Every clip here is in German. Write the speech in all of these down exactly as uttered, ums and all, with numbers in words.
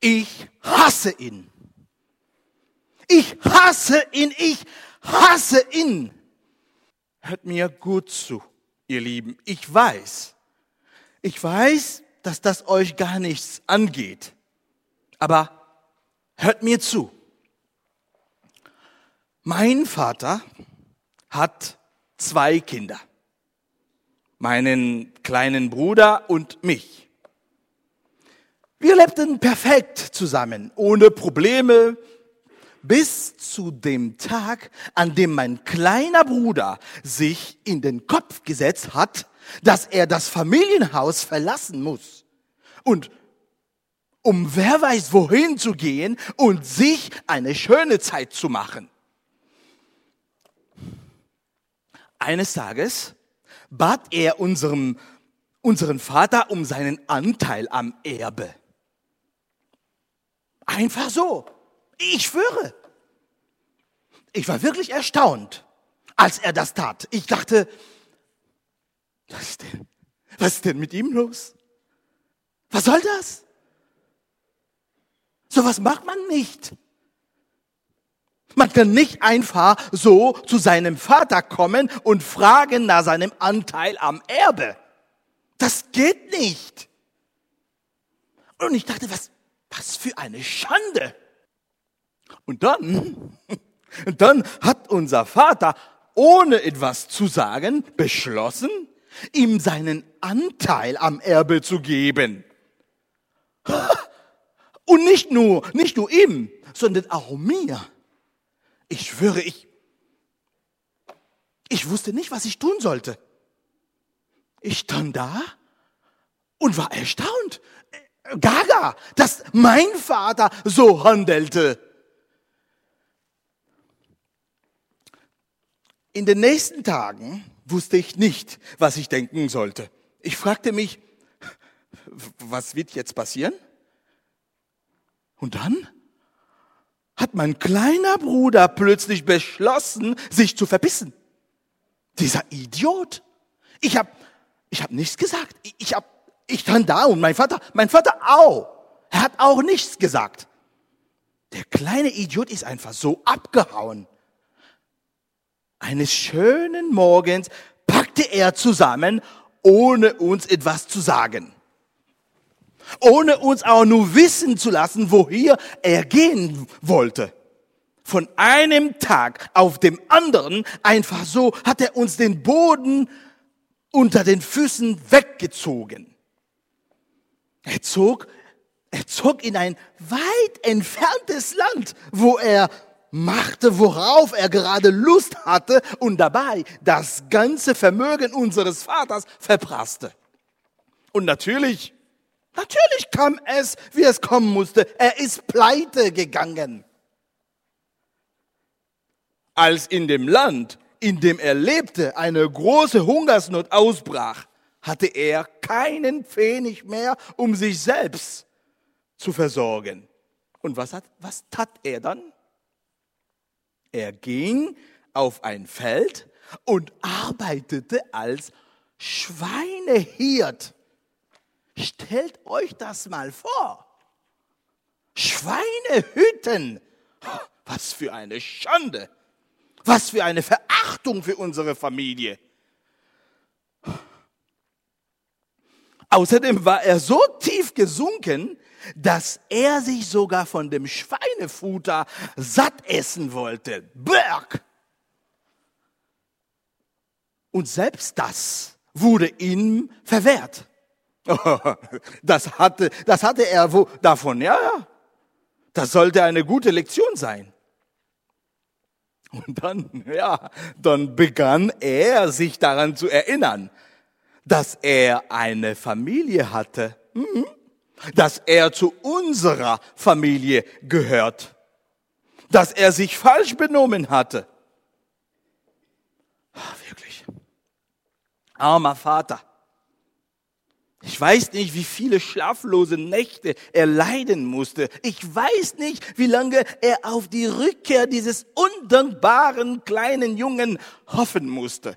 Ich hasse ihn. Ich hasse ihn, ich hasse ihn. Hört mir gut zu, ihr Lieben. Ich weiß, ich weiß, dass das euch gar nichts angeht. Aber hört mir zu. Mein Vater hat zwei Kinder. Meinen kleinen Bruder und mich. Wir lebten perfekt zusammen, ohne Probleme, bis zu dem Tag, an dem mein kleiner Bruder sich in den Kopf gesetzt hat, dass er das Familienhaus verlassen muss. Und um wer weiß wohin zu gehen und sich eine schöne Zeit zu machen. Eines Tages bat er unserem, unseren Vater um seinen Anteil am Erbe. Einfach so. Ich schwöre. Ich war wirklich erstaunt, als er das tat. Ich dachte, was ist denn, was ist denn mit ihm los? Was soll das? Sowas macht man nicht. Man kann nicht einfach so zu seinem Vater kommen und fragen nach seinem Anteil am Erbe. Das geht nicht. Und ich dachte, was, was für eine Schande. Und dann, dann hat unser Vater, ohne etwas zu sagen, beschlossen, ihm seinen Anteil am Erbe zu geben. Und nicht nur, nicht nur ihm, sondern auch mir. Ich schwöre, ich, ich wusste nicht, was ich tun sollte. Ich stand da und war erstaunt. Gaga, dass mein Vater so handelte. In den nächsten Tagen wusste ich nicht, was ich denken sollte. Ich fragte mich, was wird jetzt passieren? Und dann hat mein kleiner Bruder plötzlich beschlossen, sich zu verbissen. Dieser Idiot. Ich hab, ich hab nichts gesagt. Ich, ich hab, ich stand da und mein Vater, mein Vater auch. Er hat auch nichts gesagt. Der kleine Idiot ist einfach so abgehauen. Eines schönen Morgens packte er zusammen, ohne uns etwas zu sagen. Ohne uns auch nur wissen zu lassen, wohin er gehen wollte. Von einem Tag auf dem anderen, einfach so, hat er uns den Boden unter den Füßen weggezogen. Er zog, er zog in ein weit entferntes Land, wo er machte, worauf er gerade Lust hatte und dabei das ganze Vermögen unseres Vaters verprasste. Und natürlich Natürlich kam es, wie es kommen musste. Er ist pleite gegangen. Als in dem Land, in dem er lebte, eine große Hungersnot ausbrach, hatte er keinen Pfennig mehr, um sich selbst zu versorgen. Und was, hat, was tat er dann? Er ging auf ein Feld und arbeitete als Schweinehirt. Stellt euch das mal vor. Schweine hüten. Was für eine Schande. Was für eine Verachtung für unsere Familie. Außerdem war er so tief gesunken, dass er sich sogar von dem Schweinefutter satt essen wollte. Berg! Und selbst das wurde ihm verwehrt. Das hatte, das hatte er wo, davon, ja, ja. Das sollte eine gute Lektion sein. Und dann, ja, dann begann er, sich daran zu erinnern, dass er eine Familie hatte, mhm. dass er zu unserer Familie gehört, dass er sich falsch benommen hatte. Ach, wirklich. Armer Vater. Ich weiß nicht, wie viele schlaflose Nächte er leiden musste. Ich weiß nicht, wie lange er auf die Rückkehr dieses undankbaren kleinen Jungen hoffen musste.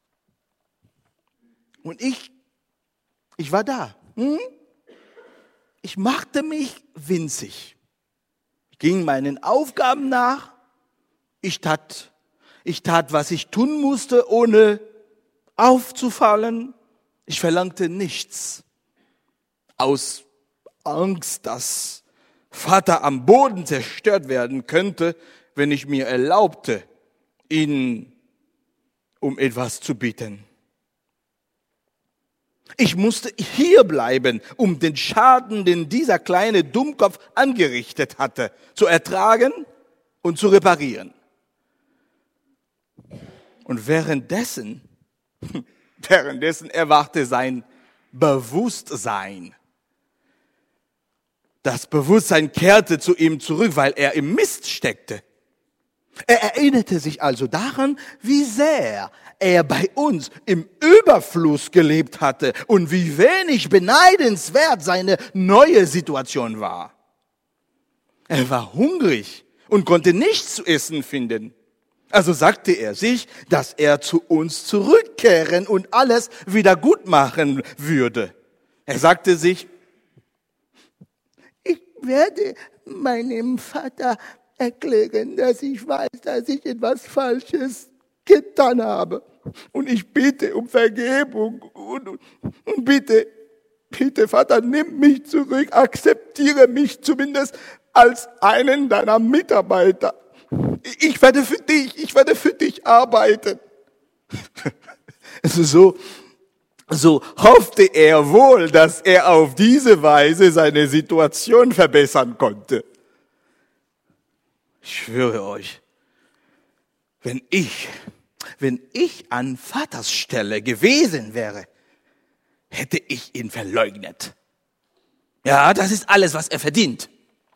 Und ich, ich war da. Hm? ich machte mich winzig. Ich ging meinen Aufgaben nach. Ich tat, ich tat, was ich tun musste, ohne aufzufallen. Ich verlangte nichts. Aus Angst, dass Vater am Boden zerstört werden könnte, wenn ich mir erlaubte, ihn um etwas zu bitten. Ich musste hier bleiben, um den Schaden, den dieser kleine Dummkopf angerichtet hatte, zu ertragen und zu reparieren. Und währenddessen, währenddessen erwachte sein Bewusstsein. Das Bewusstsein kehrte zu ihm zurück, weil er im Mist steckte. Er erinnerte sich also daran, wie sehr er bei uns im Überfluss gelebt hatte und wie wenig beneidenswert seine neue Situation war. Er war hungrig und konnte nichts zu essen finden. Also sagte er sich, dass er zu uns zurückkehren und alles wieder gut machen würde. Er sagte sich, ich werde meinem Vater erklären, dass ich weiß, dass ich etwas Falsches getan habe. Und ich bitte um Vergebung und, und, und bitte, bitte Vater, nimm mich zurück, akzeptiere mich zumindest als einen deiner Mitarbeiter. Ich werde für dich, ich werde für dich arbeiten. So, so hoffte er wohl, dass er auf diese Weise seine Situation verbessern konnte. Ich schwöre euch, wenn ich, wenn ich an Vaters Stelle gewesen wäre, hätte ich ihn verleugnet. Ja, das ist alles, was er verdient.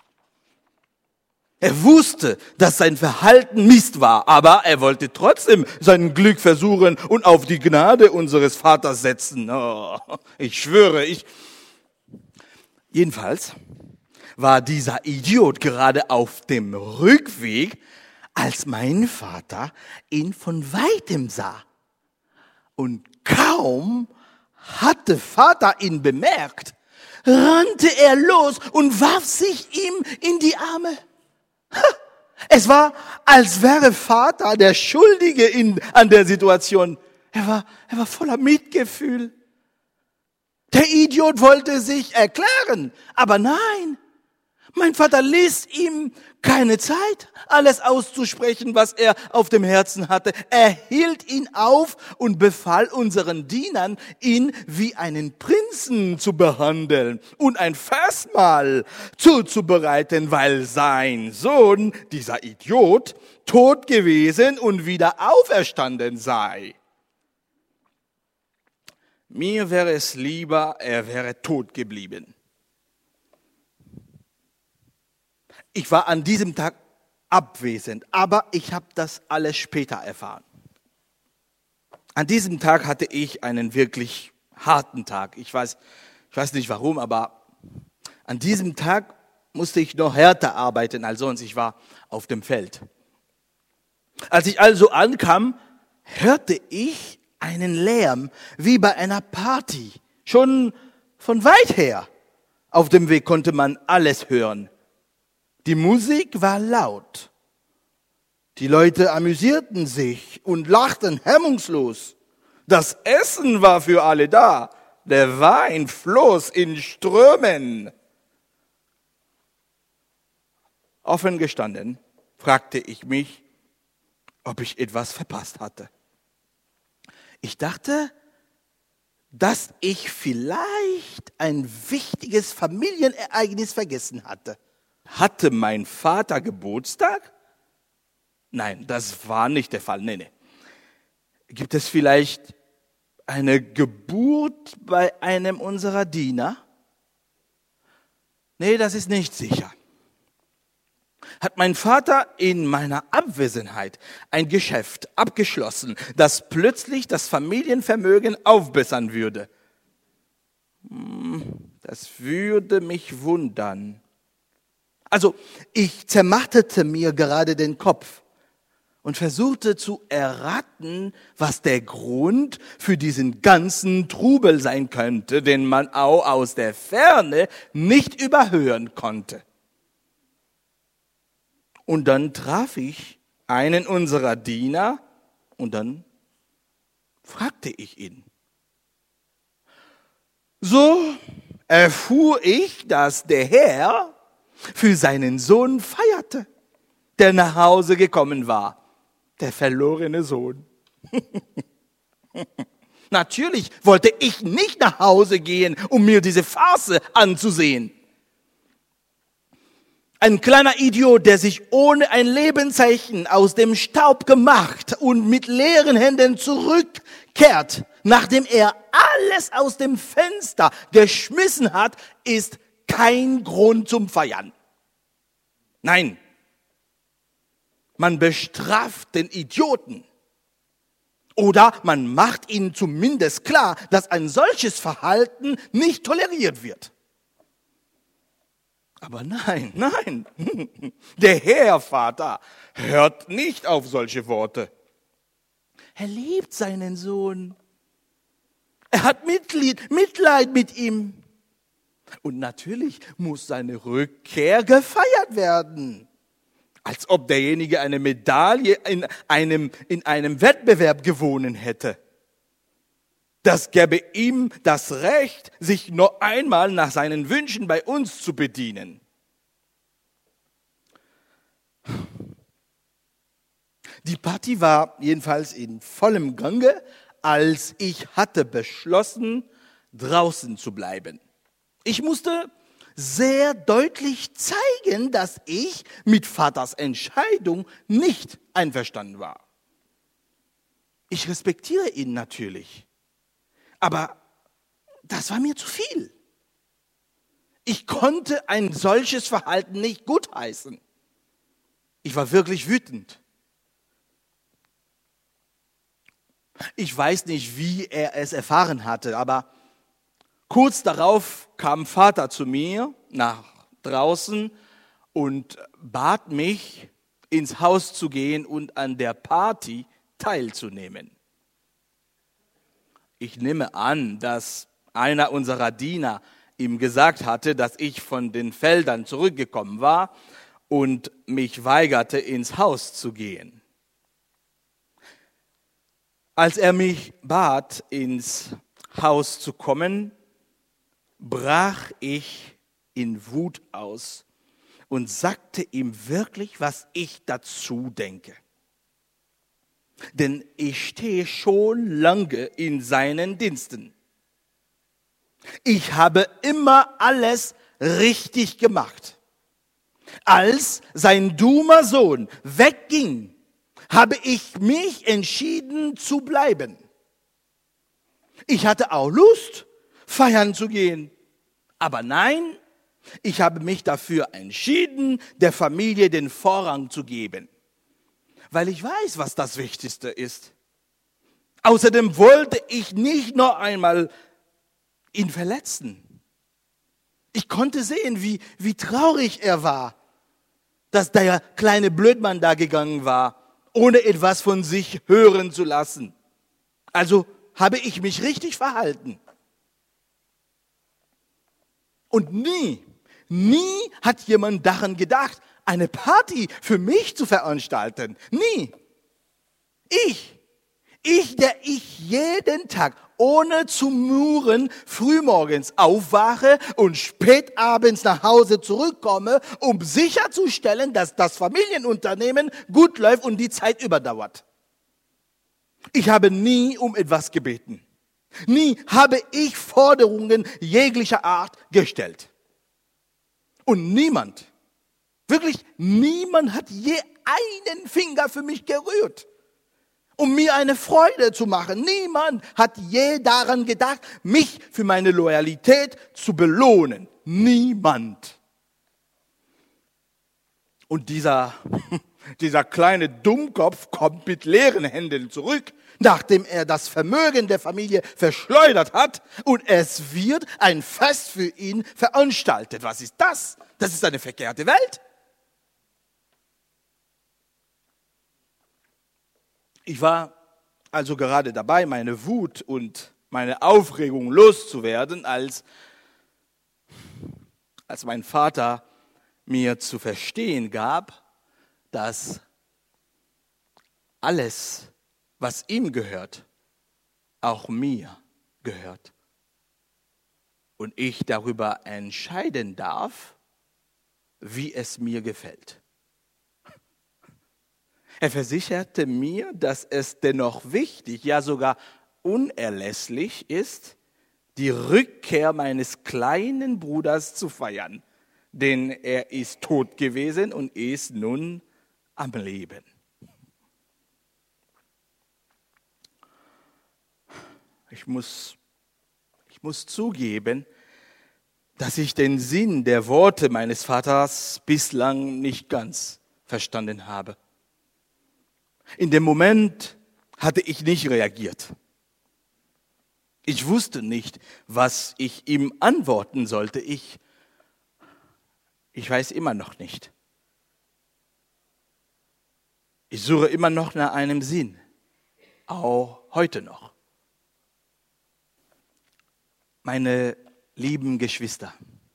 Er wusste, dass sein Verhalten Mist war, aber er wollte trotzdem sein Glück versuchen und auf die Gnade unseres Vaters setzen. Oh, ich schwöre, ich... Jedenfalls war dieser Idiot gerade auf dem Rückweg, als mein Vater ihn von weitem sah. Und kaum hatte Vater ihn bemerkt, rannte er los und warf sich ihm in die Arme. Es war, als wäre Vater der Schuldige in, an der Situation. Er war, er war voller Mitgefühl. Der Idiot wollte sich erklären, aber nein. Mein Vater ließ ihm keine Zeit, alles auszusprechen, was er auf dem Herzen hatte. Er hielt ihn auf und befahl unseren Dienern, ihn wie einen Prinzen zu behandeln und ein Festmahl zuzubereiten, weil sein Sohn, dieser Idiot, tot gewesen und wieder auferstanden sei. Mir wäre es lieber, er wäre tot geblieben. Ich war an diesem Tag abwesend, aber ich habe das alles später erfahren. An diesem Tag hatte ich einen wirklich harten Tag. Ich weiß, ich weiß nicht warum, aber an diesem Tag musste ich noch härter arbeiten als sonst. Ich war auf dem Feld. Als ich also ankam, hörte ich einen Lärm wie bei einer Party. Schon von weit her. Auf dem Weg konnte man alles hören. Die Musik war laut. Die Leute amüsierten sich und lachten hemmungslos. Das Essen war für alle da. Der Wein floss in Strömen. Offen gestanden, fragte ich mich, ob ich etwas verpasst hatte. Ich dachte, dass ich vielleicht ein wichtiges Familienereignis vergessen hatte. Hatte mein Vater Geburtstag? Nein, das war nicht der Fall. Nee, nee. Gibt es vielleicht eine Geburt bei einem unserer Diener? Nee, das ist nicht sicher. Hat mein Vater in meiner Abwesenheit ein Geschäft abgeschlossen, das plötzlich das Familienvermögen aufbessern würde? Das würde mich wundern. Also, ich zermarterte mir gerade den Kopf. und versuchte zu erraten, was der Grund für diesen ganzen Trubel sein könnte, den man auch aus der Ferne nicht überhören konnte. Und dann traf ich einen unserer Diener und dann fragte ich ihn. So erfuhr ich, dass der Herr für seinen Sohn feierte, der nach Hause gekommen war. Der verlorene Sohn. Natürlich wollte ich nicht nach Hause gehen, um mir diese Farce anzusehen. Ein kleiner Idiot, der sich ohne ein Lebenszeichen aus dem Staub gemacht und mit leeren Händen zurückkehrt, nachdem er alles aus dem Fenster geschmissen hat, ist kein Grund zum Feiern. Nein. Man bestraft den Idioten. Oder man macht ihnen zumindest klar, dass ein solches Verhalten nicht toleriert wird. Aber nein, nein, der Herr Vater hört nicht auf solche Worte. Er liebt seinen Sohn. Er hat Mitleid, Mitleid mit ihm. Und natürlich muss seine Rückkehr gefeiert werden. Als ob derjenige eine Medaille in einem, in einem Wettbewerb gewonnen hätte. Das gäbe ihm das Recht, sich noch einmal nach seinen Wünschen bei uns zu bedienen. Die Party war jedenfalls in vollem Gange, als ich hatte beschlossen, draußen zu bleiben. Ich musste sehr deutlich zeigen, dass ich mit Vaters Entscheidung nicht einverstanden war. Ich respektiere ihn natürlich, aber das war mir zu viel. Ich konnte ein solches Verhalten nicht gutheißen. Ich war wirklich wütend. Ich weiß nicht, wie er es erfahren hatte, aber kurz darauf kam Vater zu mir nach draußen und bat mich, ins Haus zu gehen und an der Party teilzunehmen. Ich nehme an, dass einer unserer Diener ihm gesagt hatte, dass ich von den Feldern zurückgekommen war und mich weigerte, ins Haus zu gehen. Als er mich bat, ins Haus zu kommen, brach ich in Wut aus und sagte ihm wirklich, was ich dazu denke. Denn ich stehe schon lange in seinen Diensten. Ich habe immer alles richtig gemacht. Als sein dummer Sohn wegging, habe ich mich entschieden zu bleiben. Ich hatte auch Lust, feiern zu gehen. Aber nein, ich habe mich dafür entschieden, der Familie den Vorrang zu geben. Weil ich weiß, was das Wichtigste ist. Außerdem wollte ich nicht noch einmal ihn verletzen. Ich konnte sehen, wie, wie traurig er war, dass der kleine Blödmann da gegangen war, ohne etwas von sich hören zu lassen. Also habe ich mich richtig verhalten. Und nie, nie hat jemand daran gedacht, eine Party für mich zu veranstalten. Nie. Ich, ich, der ich jeden Tag ohne zu murren frühmorgens aufwache und spät abends nach Hause zurückkomme, um sicherzustellen, dass das Familienunternehmen gut läuft und die Zeit überdauert. Ich habe nie um etwas gebeten. Nie habe ich Forderungen jeglicher Art gestellt. Und niemand, wirklich niemand hat je einen Finger für mich gerührt, um mir eine Freude zu machen. Niemand hat je daran gedacht, mich für meine Loyalität zu belohnen. Niemand. Und dieser, dieser kleine Dummkopf kommt mit leeren Händen zurück, nachdem er das Vermögen der Familie verschleudert hat, und es wird ein Fest für ihn veranstaltet. Was ist das? Das ist eine verkehrte Welt. Ich war also gerade dabei, meine Wut und meine Aufregung loszuwerden, als, als mein Vater mir zu verstehen gab, dass alles, was ihm gehört, auch mir gehört. Und ich darüber entscheiden darf, wie es mir gefällt. Er versicherte mir, dass es dennoch wichtig, ja sogar unerlässlich ist, die Rückkehr meines kleinen Bruders zu feiern, denn er ist tot gewesen und ist nun am Leben. Ich muss, ich muss zugeben, dass ich den Sinn der Worte meines Vaters bislang nicht ganz verstanden habe. In dem Moment hatte ich nicht reagiert. Ich wusste nicht, was ich ihm antworten sollte. Ich, ich weiß immer noch nicht. Ich suche immer noch nach einem Sinn, auch heute noch. Meine lieben Geschwister,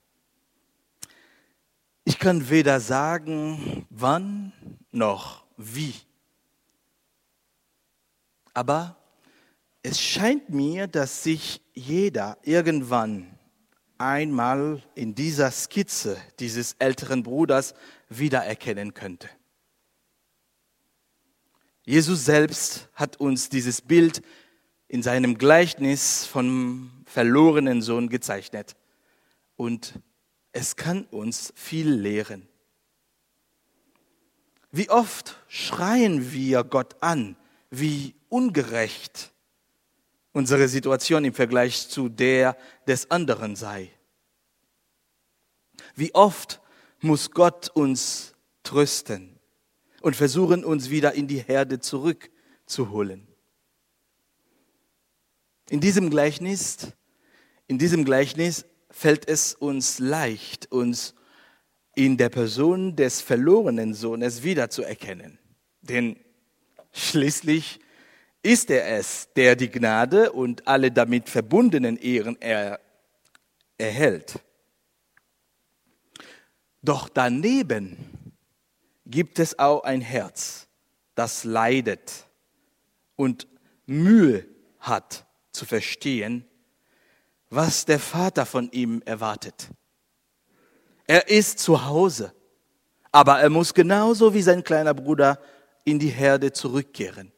ich kann weder sagen, wann noch wie. Aber es scheint mir, dass sich jeder irgendwann einmal in dieser Skizze dieses älteren Bruders wiedererkennen könnte. Jesus selbst hat uns dieses Bild in seinem Gleichnis vom verlorenen Sohn gezeichnet. Und es kann uns viel lehren. Wie oft schreien wir Gott an, wie ungerecht unsere Situation im Vergleich zu der des anderen sei. Wie oft muss Gott uns trösten und versuchen, uns wieder in die Herde zurückzuholen. In diesem Gleichnis, in diesem Gleichnis fällt es uns leicht, uns in der Person des verlorenen Sohnes wiederzuerkennen. Denn schließlich ist er es, der die Gnade und alle damit verbundenen Ehren er, erhält. Doch daneben gibt es auch ein Herz, das leidet und Mühe hat zu verstehen, was der Vater von ihm erwartet. Er ist zu Hause, aber er muss genauso wie sein kleiner Bruder in die Herde zurückkehren.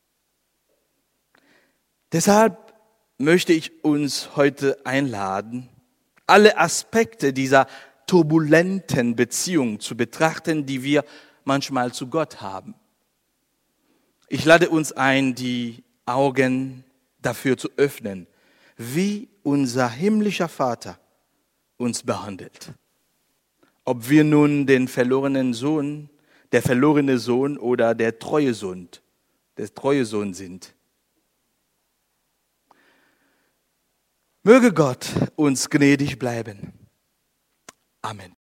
Deshalb möchte ich uns heute einladen, alle Aspekte dieser turbulenten Beziehung zu betrachten, die wir manchmal zu Gott haben. Ich lade uns ein, die Augen dafür zu öffnen, wie unser himmlischer Vater uns behandelt. Ob wir nun den verlorenen Sohn, der verlorene Sohn oder der treue Sohn, der treue Sohn sind. Möge Gott uns gnädig bleiben. Amen.